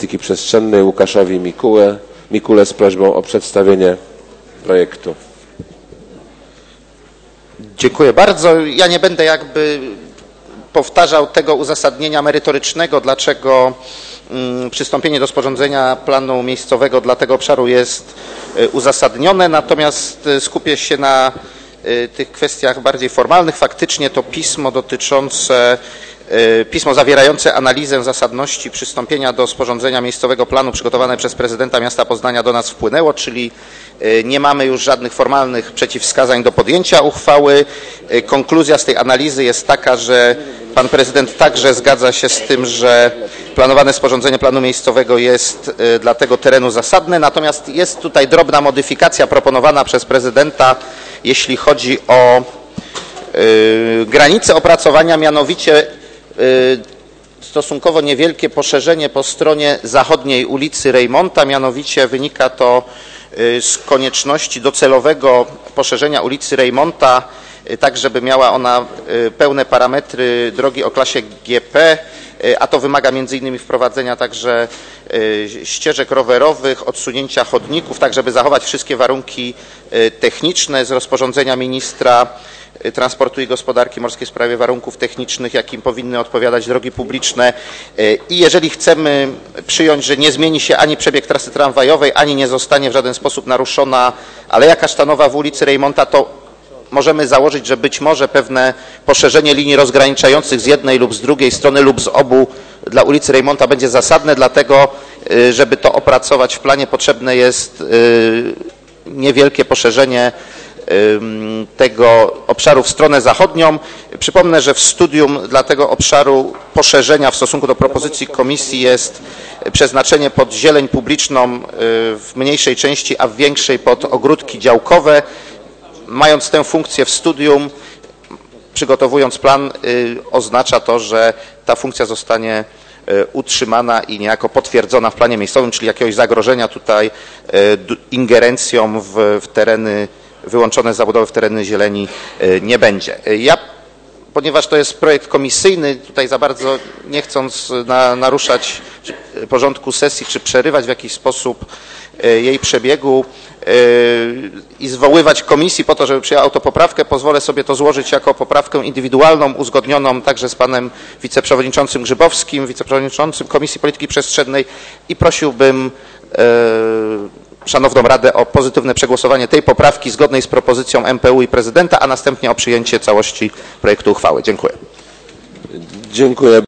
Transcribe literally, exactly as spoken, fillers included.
Polityki Przestrzennej Łukaszowi Mikułę, Mikule z prośbą o przedstawienie projektu. Dziękuję bardzo. Ja nie będę jakby powtarzał tego uzasadnienia merytorycznego, dlaczego przystąpienie do sporządzenia planu miejscowego dla tego obszaru jest uzasadnione, natomiast skupię się na tych kwestiach bardziej formalnych. Faktycznie to pismo dotyczące, pismo zawierające analizę zasadności przystąpienia do sporządzenia miejscowego planu przygotowane przez prezydenta miasta Poznania do nas wpłynęło, czyli nie mamy już żadnych formalnych przeciwwskazań do podjęcia uchwały. Konkluzja z tej analizy jest taka, że pan prezydent także zgadza się z tym, że planowane sporządzenie planu miejscowego jest dla tego terenu zasadne, natomiast jest tutaj drobna modyfikacja proponowana przez prezydenta, jeśli chodzi o y, granice opracowania, mianowicie y, stosunkowo niewielkie poszerzenie po stronie zachodniej ulicy Rejmonta, mianowicie wynika to y, z konieczności docelowego poszerzenia ulicy Rejmonta, y, tak żeby miała ona y, pełne parametry drogi o klasie G P, y, a to wymaga między innymi wprowadzenia także y, ścieżek rowerowych, odsunięcia chodników, tak żeby zachować wszystkie warunki y, techniczne z rozporządzenia ministra Transportu i Gospodarki Morskiej w sprawie warunków technicznych, jakim powinny odpowiadać drogi publiczne. I jeżeli chcemy przyjąć, że nie zmieni się ani przebieg trasy tramwajowej, ani nie zostanie w żaden sposób naruszona Aleja Kasztanowa w ulicy Rejmonta, to możemy założyć, że być może pewne poszerzenie linii rozgraniczających z jednej lub z drugiej strony lub z obu dla ulicy Rejmonta będzie zasadne, dlatego żeby to opracować w planie potrzebne jest niewielkie poszerzenie tego obszaru w stronę zachodnią. Przypomnę, że w studium dla tego obszaru poszerzenia w stosunku do propozycji komisji jest przeznaczenie pod zieleń publiczną w mniejszej części, a w większej pod ogródki działkowe. Mając tę funkcję w studium, przygotowując plan, oznacza to, że ta funkcja zostanie utrzymana i niejako potwierdzona w planie miejscowym, czyli jakiegoś zagrożenia tutaj ingerencją w, w tereny wyłączone z zabudowy w tereny zieleni nie będzie. Ja, ponieważ to jest projekt komisyjny, tutaj za bardzo nie chcąc na, naruszać porządku sesji czy przerywać w jakiś sposób jej przebiegu i zwoływać komisji po to, żeby przyjęła autopoprawkę, pozwolę sobie to złożyć jako poprawkę indywidualną, uzgodnioną także z panem wiceprzewodniczącym Grzybowskim, wiceprzewodniczącym Komisji Polityki Przestrzennej i prosiłbym Szanowną Radę o pozytywne przegłosowanie tej poprawki zgodnej z propozycją M P U i prezydenta, a następnie o przyjęcie całości projektu uchwały. Dziękuję. Dziękuję.